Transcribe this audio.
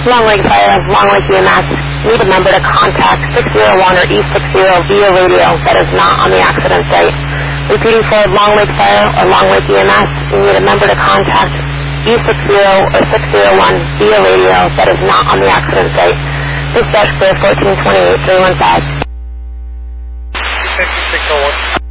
Long Lake Fire, Long Lake EMS. Need a member to contact 601 or E60 via radio that is not on the accident site. Repeating for Long Lake Fire or Long Lake EMS, you need a member to contact E60 or 601 via radio that is not on the accident site. Dispatch clear 1428-315. 601.